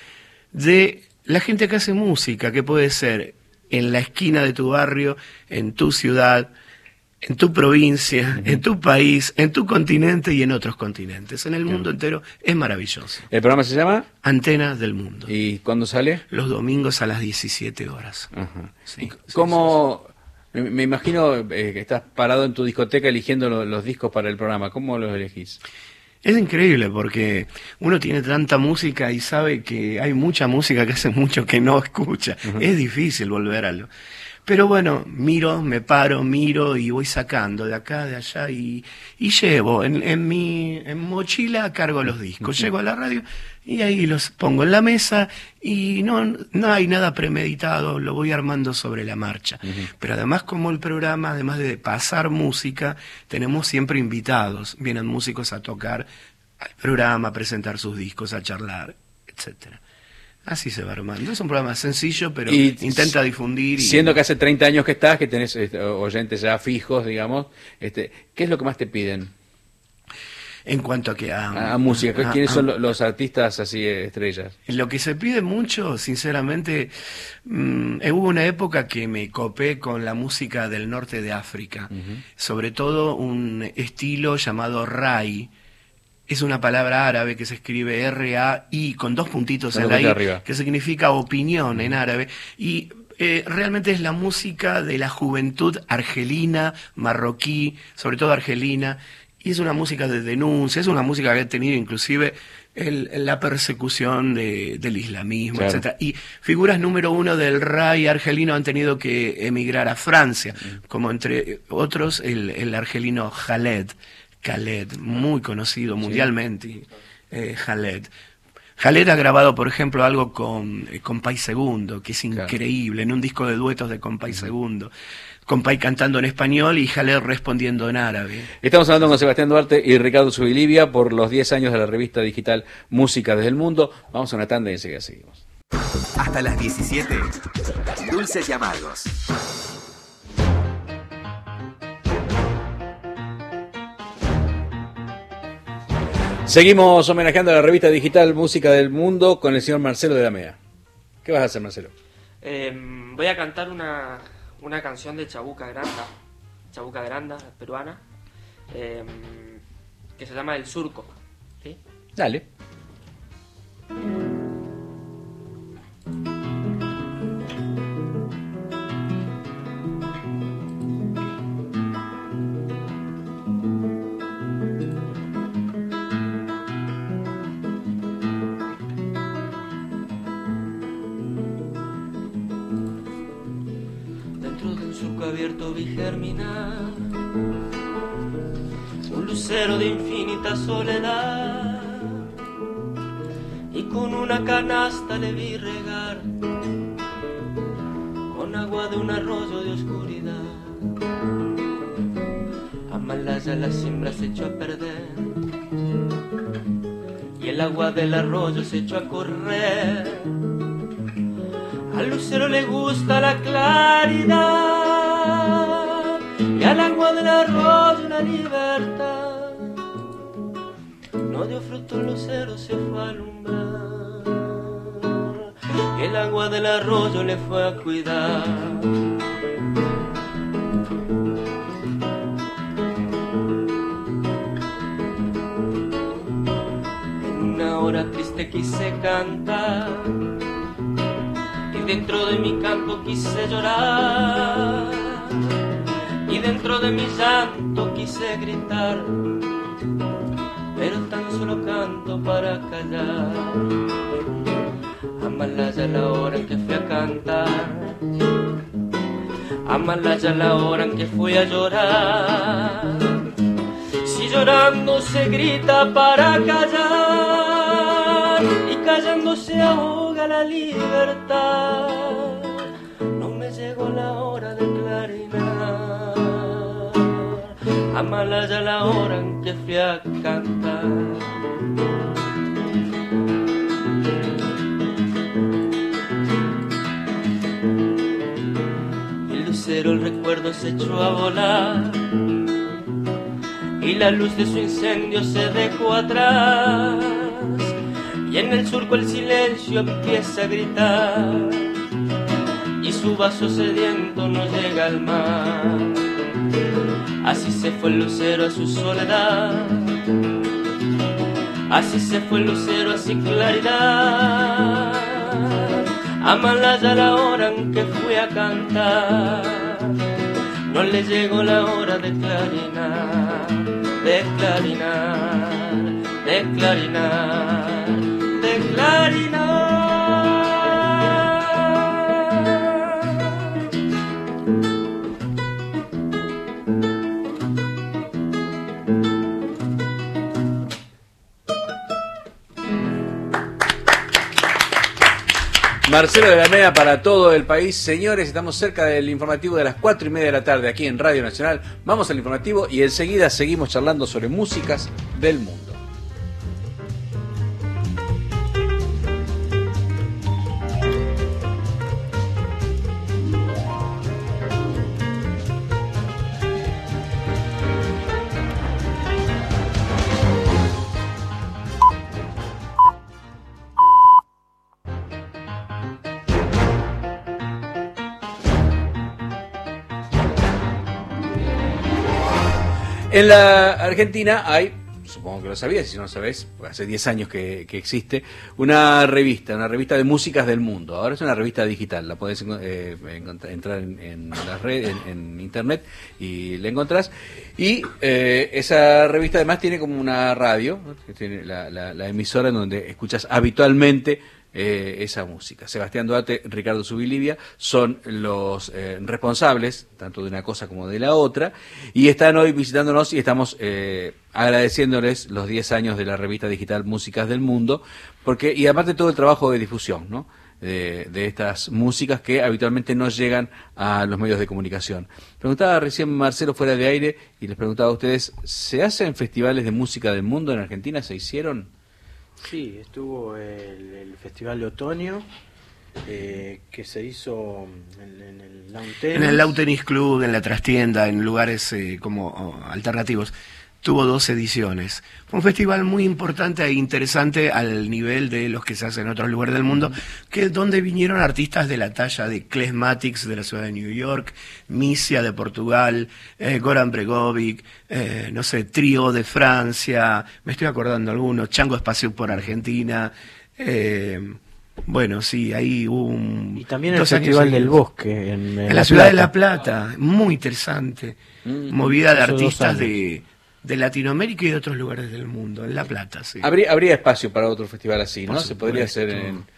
de la gente que hace música, que puede ser en la esquina de tu barrio, en tu ciudad, en tu provincia, en tu país, en tu continente y en otros continentes. En el mundo entero es maravilloso. ¿El programa se llama? Antena del Mundo. ¿Y cuándo sale? Los domingos a las diecisiete horas. Ajá. Sí, ¿Y sí, ¿Cómo...? Me, me imagino eh, que estás parado en tu discoteca eligiendo lo- los discos para el programa. ¿Cómo los elegís? Es increíble porque uno tiene tanta música y sabe que hay mucha música que hace mucho que no escucha. Ujú. Es difícil volver a lo... Pero bueno, miro, me paro, miro y voy sacando de acá, de allá y, y llevo. En, en mi en mochila cargo los discos. Llego a la radio y ahí los pongo en la mesa y no, no hay nada premeditado, lo voy armando sobre la marcha. Pero además, como el programa, además de pasar música, tenemos siempre invitados. Vienen músicos a tocar al programa, a presentar sus discos, a charlar, etcétera. Así se va armando. Es un programa sencillo, pero Y intenta difundir. Y... Siendo que hace treinta años que estás, que tenés este, oyentes ya fijos, digamos, este, ¿qué es lo que más te piden? En cuanto a que a, A, a música, a- ¿quiénes a- son lo- los artistas así eh, estrellas? Lo que se pide mucho, sinceramente, mm, eh, hubo una época que me copé con la música del norte de África, sobre todo un estilo llamado Rai. Es una palabra árabe que se escribe R A I con dos puntitos Con en un la puntito I, arriba. que significa opinión en árabe. Y eh, realmente es la música de la juventud argelina, marroquí, sobre todo argelina. Y es una música de denuncia, es una música que ha tenido inclusive el, la persecución de, del islamismo, Claro. etcétera. Y figuras número uno del Rai argelino han tenido que emigrar a Francia, como entre otros el, el argelino Khaled. Khaled, muy conocido mundialmente, eh, Khaled. Khaled ha grabado, por ejemplo, algo con eh, Compay Segundo, que es increíble, en un disco de duetos de Compay Segundo. Compay cantando en español y Khaled respondiendo en árabe. Estamos hablando con Sebastián Duarte y Ricardo Subilivia por los diez años de la revista digital Música desde el Mundo. Vamos a una tanda y enseguida seguimos. Hasta las diecisiete, Dulces y Amargos. Seguimos homenajeando a la revista digital Música del Mundo con el señor Marcelo de la Mea. ¿Qué vas a hacer, Marcelo? Eh, voy a cantar una, una canción de Chabuca Granda, Chabuca Granda, peruana, eh, que se llama El Surco. ¿Sí? Dale. campo abierto vi germinar un lucero de infinita soledad, y con una canasta le vi regar con agua de un arroyo de oscuridad. A Malaya la siembra se echó a perder y el agua del arroyo se echó a correr. Al lucero le gusta la claridad y al agua del arroyo la libertad. No dio fruto el lucero, se fue a alumbrar y el agua del arroyo le fue a cuidar. En una hora triste quise cantar y dentro de mi canto quise llorar, y dentro de mi llanto quise gritar, pero tan solo canto para callar. A Malaya la hora en que fui a cantar, a Malaya la hora en que fui a llorar. Si llorando se grita para callar y callando se ahoga la libertad, no me llegó la hora de clarinar. A Malaya la hora en que fui a cantar. El lucero, el recuerdo se echó a volar y la luz de su incendio se dejó atrás, y en el surco el silencio empieza a gritar y su vaso sediento no llega al mar. Así se fue el lucero a su soledad, así se fue el lucero a sin claridad. A Malaya la hora en que fui a cantar, no le llegó la hora de clarinar, de clarinar, de clarinar, de clarinar. Marcelo de la Mea para todo el país. Señores, estamos cerca del informativo de las cuatro y media de la tarde aquí en Radio Nacional. Vamos al informativo y enseguida seguimos charlando sobre músicas del mundo. En la Argentina hay, supongo que lo sabías, si no lo sabés, hace diez años que, que existe, una revista, una revista de músicas del mundo. Ahora es una revista digital, la podés eh, entrar en, en la red, en, en internet y la encontrás. Y eh, esa revista además tiene como una radio, que tiene la, la, la emisora en donde escuchas habitualmente Eh, esa música. Sebastián Duarte, Ricardo Subilivia son los eh, responsables tanto de una cosa como de la otra y están hoy visitándonos y estamos eh, agradeciéndoles los diez años de la revista digital Músicas del Mundo, porque y aparte todo el trabajo de difusión, ¿no? de, de estas músicas que habitualmente no llegan a los medios de comunicación. Preguntaba recién Marcelo fuera de aire y les preguntaba a ustedes, ¿se hacen festivales de música del mundo en Argentina? ¿Se hicieron? Sí, estuvo el, el Festival de Otoño, eh, que se hizo en, en el Lawn Tennis. En el Lawn Tennis Club, en la trastienda, en lugares eh, como oh, alternativos. Tuvo dos ediciones. Fue un festival muy importante e interesante al nivel de los que se hacen en otros lugares del mundo, que donde vinieron artistas de la talla de Klezmatics de la ciudad de New York, Misia de Portugal, eh, Goran Bregovic, eh, no sé, Trío de Francia, me estoy acordando algunos, Chango Espacio por Argentina, eh, bueno, sí, ahí hubo un... Y también el Festival del Bosque en, en, en la, la ciudad de La Plata, muy interesante, mm, movida de artistas de... de Latinoamérica y de otros lugares del mundo, en La Plata, sí. Habría, habría espacio para otro festival así, ¿no? Se podría hacer en,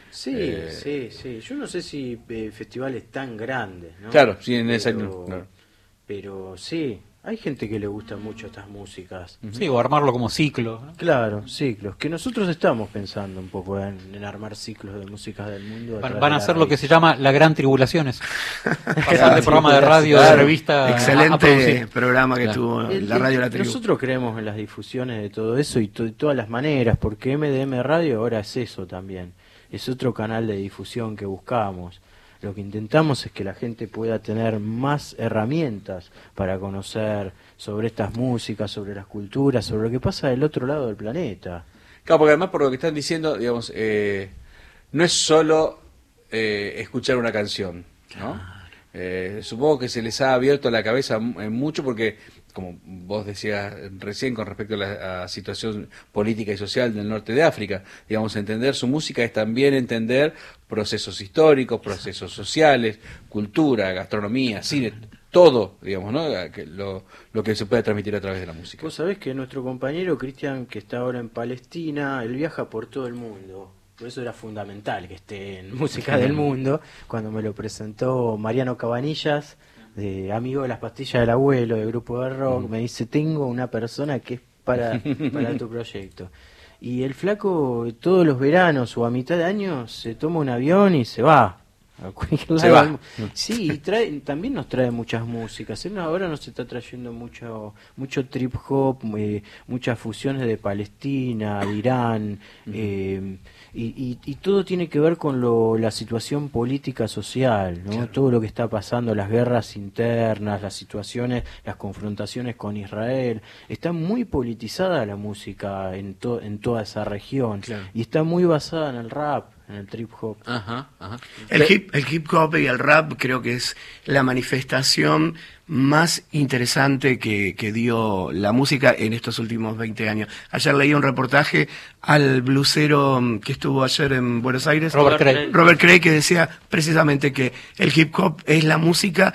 Sí, eh, sí, sí. Yo no sé si eh, festivales tan grandes, ¿no? Claro, sí, en pero, esa... No, claro. Pero sí, hay gente que le gusta mucho estas músicas. Sí, o armarlo como ciclo, ¿no? Claro, ciclos. Que nosotros estamos pensando un poco en, en armar ciclos de músicas del mundo. Van, van a hacer lo que se llama la gran tribulaciones. Pasar de programa de radio, claro, de revista. Excelente a, a programa que claro. tuvo el, la radio La Tribu. Nosotros creemos en las difusiones de todo eso y to, de todas las maneras, porque M D M Radio ahora es eso también. Es otro canal de difusión que buscamos. Lo que intentamos es que la gente pueda tener más herramientas para conocer sobre estas músicas, sobre las culturas, sobre lo que pasa del otro lado del planeta. Claro, porque además por lo que están diciendo, digamos, eh, no es solo eh, escuchar una canción, ¿no? Claro. Eh, supongo que se les ha abierto la cabeza en mucho porque, como vos decías recién con respecto a la a situación política y social del norte de África, digamos, entender su música es también entender procesos históricos, procesos sociales, cultura, gastronomía, cine, todo, digamos, ¿no? Lo, lo que se puede transmitir a través de la música. Vos sabés que nuestro compañero Cristian, que está ahora en Palestina, él viaja por todo el mundo. Por eso era fundamental que esté en Música del Mundo. Cuando me lo presentó Mariano Cabanillas, de amigo de las pastillas del abuelo, del grupo de rock, mm. me dice, tengo una persona que es para, para tu proyecto. Y el flaco todos los veranos o a mitad de año se toma un avión y se va. A cualquier se lado. va. Sí, y trae, también nos trae muchas músicas. Él ahora nos está trayendo mucho mucho trip hop, eh, muchas fusiones de Palestina, de Irán, uh-huh. eh, y, y, y todo tiene que ver con lo, la situación política social, ¿no? Claro. Todo lo que está pasando, las guerras internas, las situaciones, las confrontaciones con Israel. Está muy politizada la música en, to, en toda esa región, claro. Y está muy basada en el rap, en el trip hop. Ajá, ajá. El hip, el hip hop y el rap creo que es la manifestación más interesante que, que dio la música en estos últimos veinte años. Ayer leí un reportaje al blusero que estuvo ayer en Buenos Aires, Robert Cray, Robert Cray, que decía precisamente que el hip hop es la música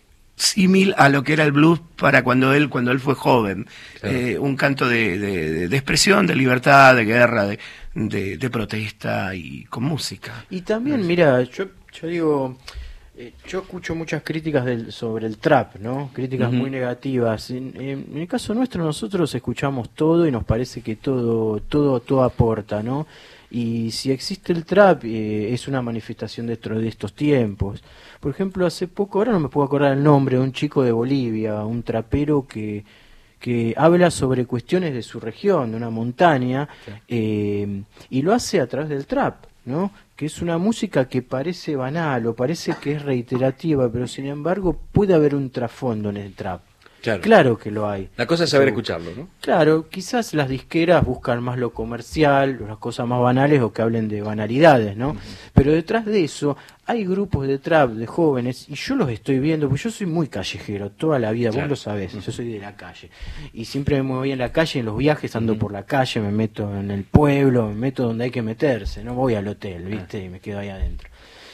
símil a lo que era el blues para cuando él cuando él fue joven. Claro. Eh, un canto de, de, de expresión, de libertad, de guerra, de, de, de protesta y con música. Y también, mira, yo, yo digo, eh, yo escucho muchas críticas del, sobre el trap, ¿no? Críticas uh-huh. muy negativas. En, en el caso nuestro nosotros escuchamos todo y nos parece que todo todo todo aporta, ¿no? Y si existe el trap, eh, es una manifestación de, de estos tiempos. Por ejemplo, hace poco, ahora no me puedo acordar el nombre, de un chico de Bolivia, un trapero que, que habla sobre cuestiones de su región, de una montaña, sí. eh, y lo hace a través del trap, ¿no? Que es una música que parece banal o parece que es reiterativa, pero sin embargo puede haber un trasfondo en el trap. Claro. Claro que lo hay. La cosa es saber escucharlo, ¿no? Claro, quizás las disqueras buscan más lo comercial, las cosas más banales o que hablen de banalidades, ¿no? Uh-huh. Pero detrás de eso hay grupos de trap de jóvenes y yo los estoy viendo, porque yo soy muy callejero toda la vida, claro. Vos lo sabés, uh-huh. Yo soy de la calle. Y siempre me muevo en la calle, en los viajes ando uh-huh. por la calle, me meto en el pueblo, me meto donde hay que meterse, no voy al hotel, ¿viste? Uh-huh. Y me quedo ahí adentro.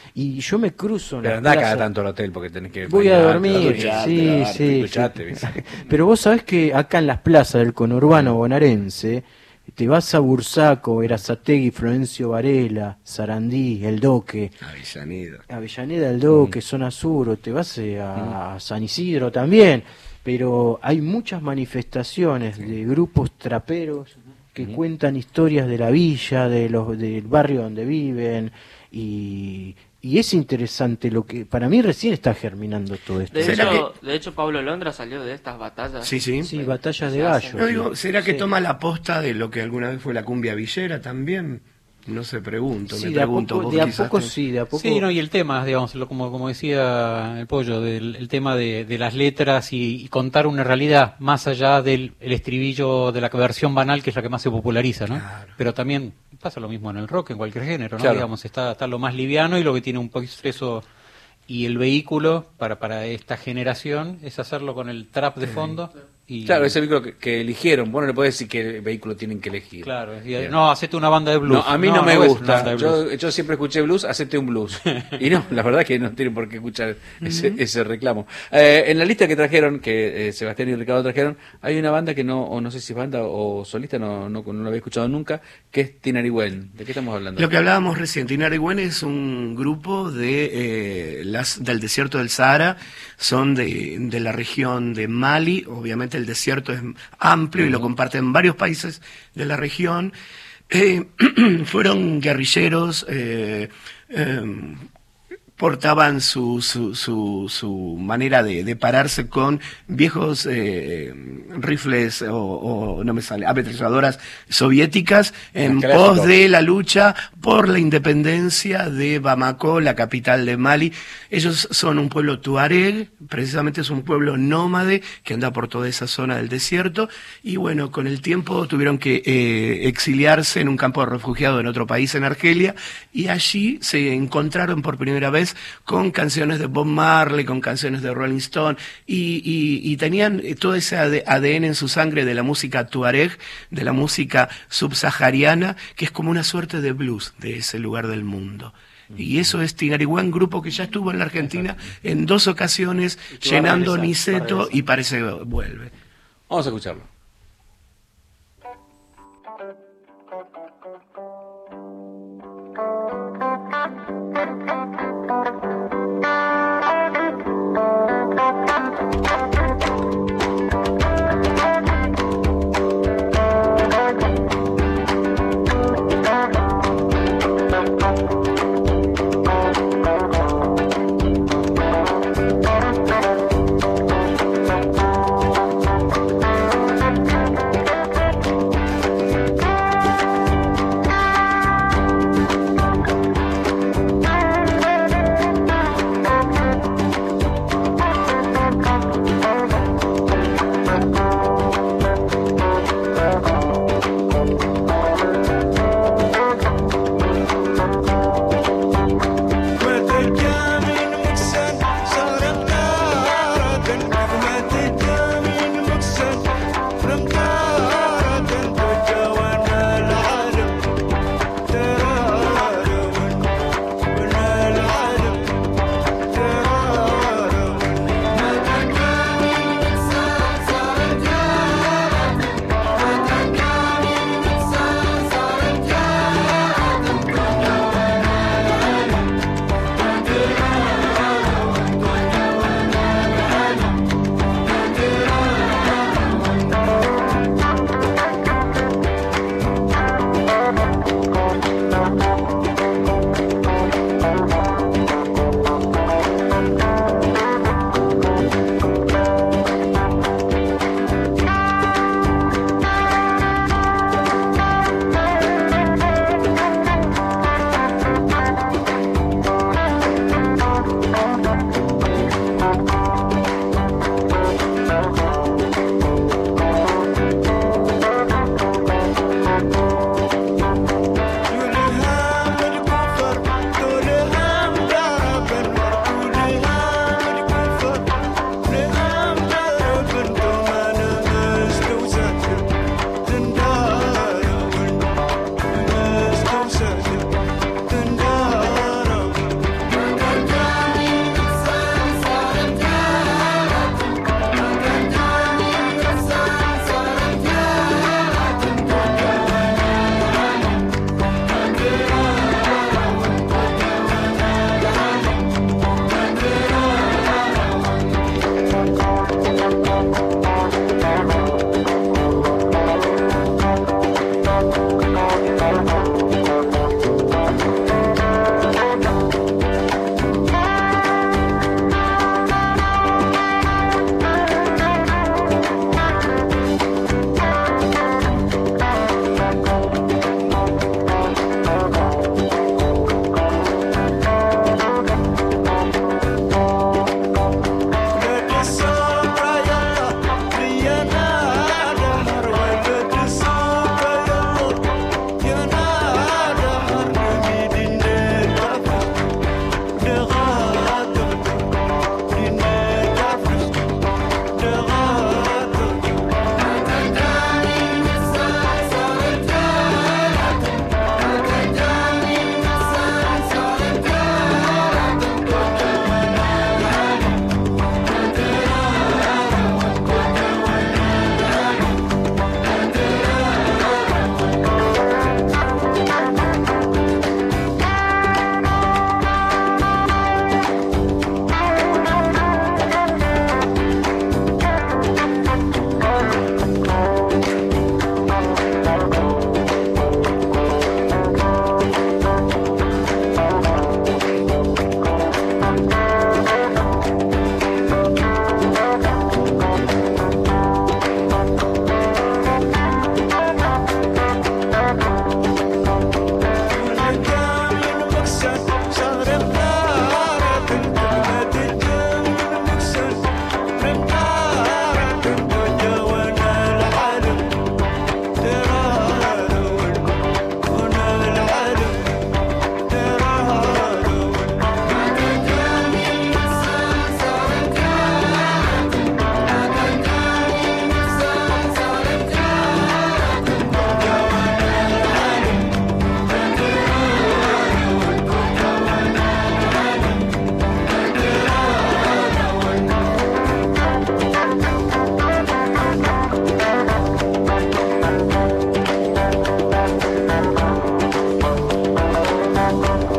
Y yo me cruzo en Pero la andá plaza. cada tanto al hotel porque tenés que... Voy a dormir, ducharte, sí, lavarte, sí, ducharte, sí. Pero vos sabés que acá en las plazas del conurbano bonaerense, te vas a Bursaco, Verazategui, Florencio Varela, Sarandí, El Doque, Avellaneda, Avellaneda, El Doque, mm. Zona Sur, o te vas a, a San Isidro también, pero hay muchas manifestaciones de grupos traperos que mm. cuentan historias de la villa, de los del barrio donde viven, y... Y es interesante lo que, para mí recién está germinando todo esto. De hecho, que... de hecho Pablo Londra salió de estas batallas. Sí, sí. Sí, batallas de gallo. No, digo, ¿será que sí. toma la posta de lo que alguna vez fue la cumbia villera también? No sé, pregunto, sí, me de pregunto. A poco, de a poco sí, de a poco. Sí, no, y el tema, digamos, lo, como, como decía el Pollo, del, el tema de, de las letras y, y contar una realidad más allá del el estribillo de la versión banal, que es la que más se populariza, ¿no? Claro. Pero también pasa lo mismo en el rock, en cualquier género, ¿no? Claro. Digamos, está, está lo más liviano y lo que tiene un poco eso. Y el vehículo para, para esta generación es hacerlo con el trap de fondo Y... Claro, es el vehículo que, que eligieron. Vos no le podés decir qué vehículo tienen que elegir. Claro, y, no, hacete una banda de blues. No, a mí no, no me no gusta. Yo, yo siempre escuché blues, acepte un blues. Y no, la verdad es que no tienen por qué escuchar ese, uh-huh. ese reclamo. Eh, en la lista que trajeron, que eh, Sebastián y Ricardo trajeron, hay una banda que no, o no sé si es banda o solista, no, no, no la había escuchado nunca, que es Tinariwen. ¿De qué estamos hablando? Lo que hablábamos recién, Tinariwen es un grupo de eh, las del desierto del Sahara, son de, de la región de Mali, obviamente el desierto es amplio y lo comparten varios países de la región. Eh, fueron guerrilleros, eh, eh, portaban su, su, su, su manera de, de pararse con viejos eh, rifles o, o no me sale, ametralladoras soviéticas en pos de la lucha por la independencia de Bamako, la capital de Mali. Ellos son un pueblo tuareg, precisamente es un pueblo nómade que anda por toda esa zona del desierto y bueno, con el tiempo tuvieron que eh, exiliarse en un campo de refugiados en otro país, en Argelia, y allí se encontraron por primera vez con canciones de Bob Marley, con canciones de Rolling Stone, y, y, y tenían todo ese A D N en su sangre de la música tuareg, de la música subsahariana, que es como una suerte de blues de ese lugar del mundo. Y eso es Tinariwen, grupo que ya estuvo en la Argentina en dos ocasiones, llenando Niceto, y parece que vuelve. Vamos a escucharlo.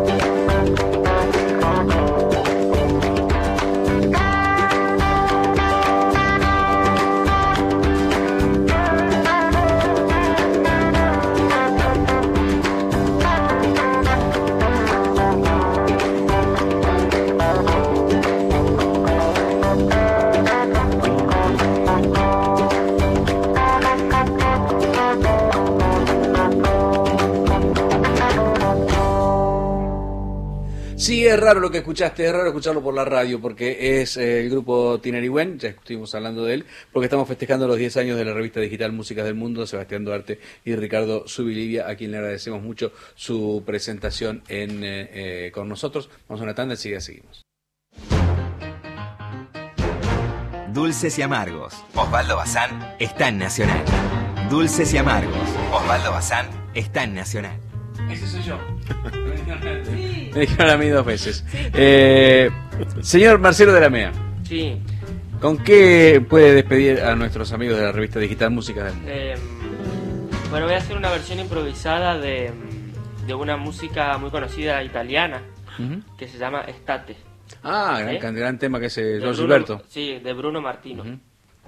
Sí, es raro lo que escuchaste, es raro escucharlo por la radio, porque es eh, el grupo Tinariwen, ya estuvimos hablando de él, porque estamos festejando los diez años de la revista digital Músicas del Mundo, Sebastián Duarte y Ricardo Subilivia, a quien le agradecemos mucho su presentación en, eh, eh, con nosotros. Vamos a una tanda y sigue, seguimos. Dulces y amargos. Osvaldo Bazán está en Nacional. Dulces y amargos. Osvaldo Bazán está en Nacional. Ese soy yo. Me dijeron a mí dos veces. Sí. Eh, señor Marcelo de la Mea. Sí. ¿Con qué puede despedir a nuestros amigos de la revista digital Música del Mundo? Eh, bueno, voy a hacer una versión improvisada de, de una música muy conocida italiana, uh-huh, que se llama Estate. Ah, ¿Eh? gran, gran tema que es eh, Don Bruno, Gilberto. Sí, de Bruno Martino. Uh-huh.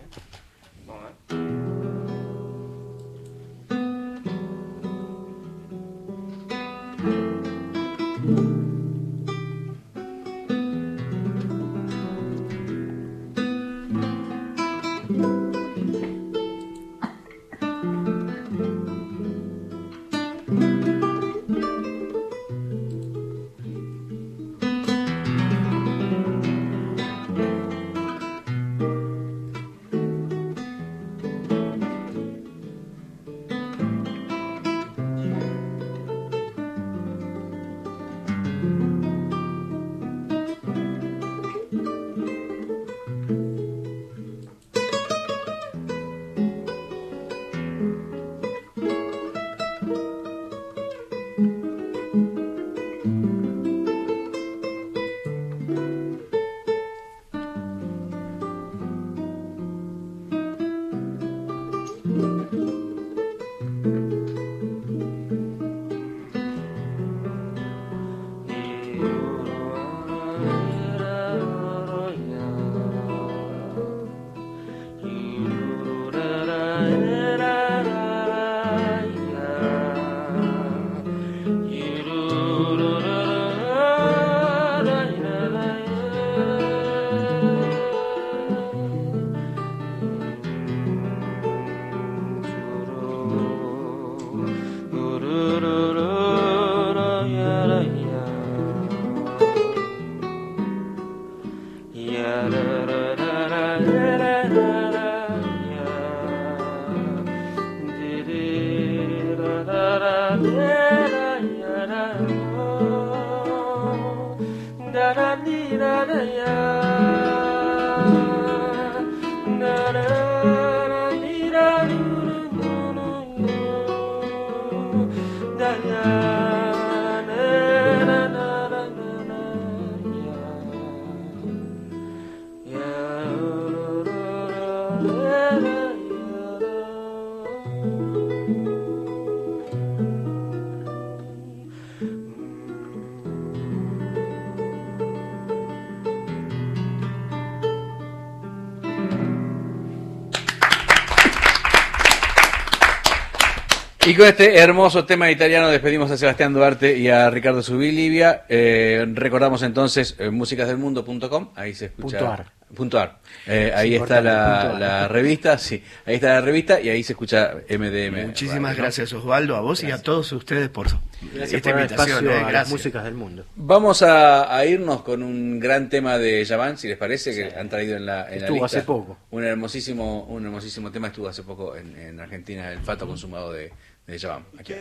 Y con este hermoso tema italiano despedimos a Sebastián Duarte y a Ricardo Subilivia. Eh, recordamos entonces eh, músicas del mundo punto com, ahí se escucha. Puntuar. Puntuar. Eh, ahí está la, la revista, sí, ahí está la revista y ahí se escucha M D M. Muchísimas bueno, gracias, Osvaldo, a vos gracias. Y a todos ustedes por gracias esta por invitación. Eh, gracias. A las músicas del mundo. Vamos a, a irnos con un gran tema de Yaván, si les parece, que sí. han traído en la, en estuvo la lista. hace poco. Un hermosísimo, un hermosísimo tema estuvo hace poco en, en Argentina, el Fato Consumado de de Yaván. Aquí.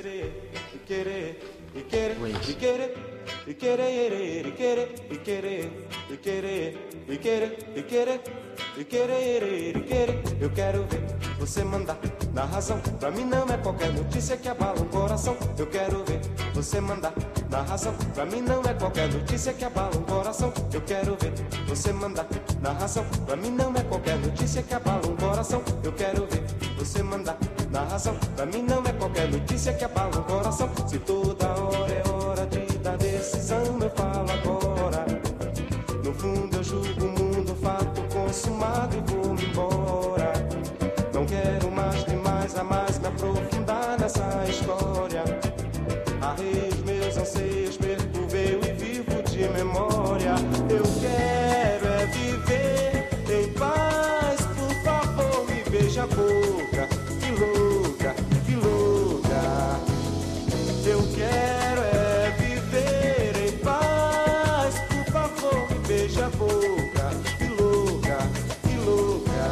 Eu quero ver você mandar na razão. Pra mim não é qualquer notícia que abala um coração. Eu quero ver você mandar na razão. Pra mim não é qualquer notícia que abala um coração. Eu quero ver você mandar na razão. Pra mim não é qualquer notícia que abala um coração. Eu quero ver você mandar na razão. Pra mim não é qualquer notícia que abala um coração. Se toda hora é hora de dar decisão. decisão eu falo agora. No fundo eu julgo o mundo, fato consumado e vou-me embora. Não quero mais nem mais a mais me aprofundar nessa história. Arrei os meus anseios, perturvei e vivo de memória. Eu quero é viver em paz, por favor me beija a boca. Que louca, que louca. Eu quero é viver em paz, por favor me beija a boca. Que louca, que louca.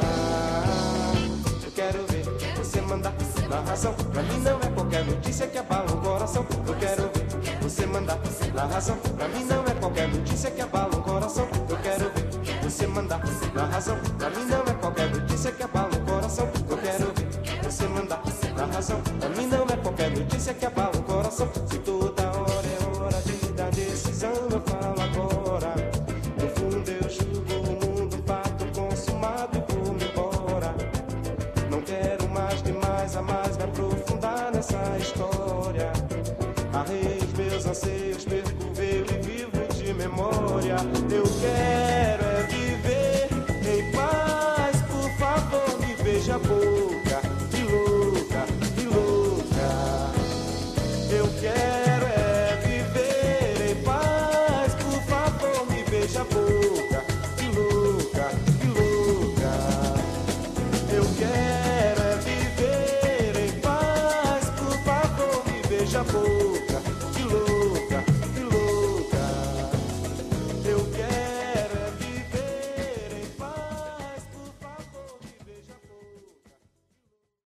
Eu quero ver você mandar na razão. Pra mim não é qualquer notícia que abala o coração. Eu quero ver você mandar na razão. Pra mim não é qualquer notícia que abala o coração. Eu quero ver você mandar na razão. Pra mim não é qualquer notícia que abala o coração. Eu quero ver você mandar na razão. Pra mim não é qualquer notícia que abala o coração. Se tu